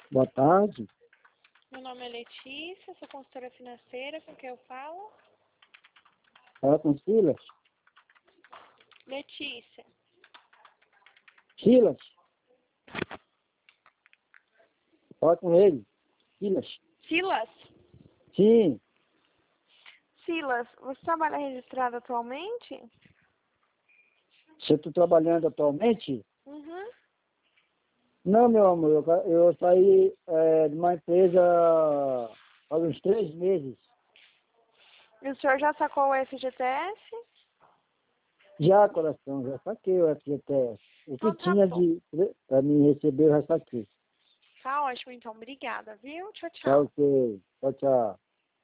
Boa tarde. Meu nome é Letícia, sou consultora financeira, com quem eu falo? Fala com Silas. Letícia. Silas. Fala com ele. Silas. Silas? Sim. Silas, você trabalha registrado atualmente? Você está trabalhando atualmente? Uhum. Não, meu amor. Eu saí de uma empresa há uns 3 meses. E o senhor já sacou o FGTS? Já, coração. Já saquei o FGTS. O que Então tá tinha bom. para me receber, eu já saquei. Tá ótimo, então. Obrigada, viu? Tchau, Tá tchau. ok. Tchau, tchau.